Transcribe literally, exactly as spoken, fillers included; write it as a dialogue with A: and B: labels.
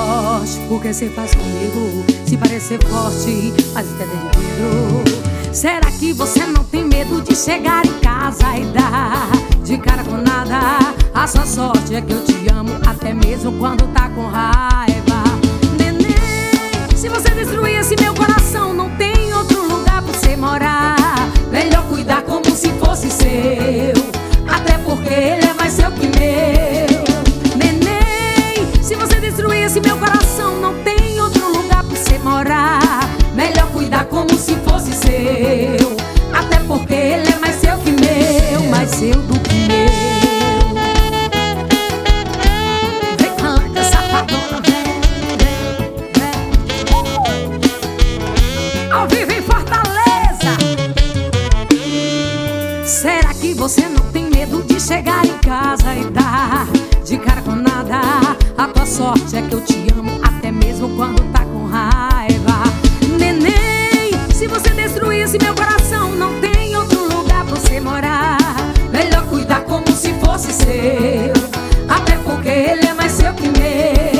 A: sorte, porque você faz comigo se parecer forte, mas até dentro do vidro. Será que você não tem medo de chegar em casa e dar de cara com nada? A sua sorte é que eu te amo até mesmo quando tá com raiva. Neném, se você destruir esse meu coração, não tem outro lugar pra você morar. Melhor cuidar como se fosse seu, até porque ele é mais seu que meu. Neném, se você destruir esse meu coração, não tem outro lugar pra você morar. Melhor cuidar como se fosse seu, até porque ele é mais seu que meu, mais seu do que meu. Vem canta, safadona, vem, vem, vem. Ao vivo em Fortaleza. Será que você não tem medo de chegar em casa e dar de cara com nada? A tua sorte é que eu te amo até mesmo quando tá com raiva. Neném, se você destruir esse meu coração, não tem outro lugar pra você morar. Melhor cuidar como se fosse seu, até porque ele é mais seu que meu.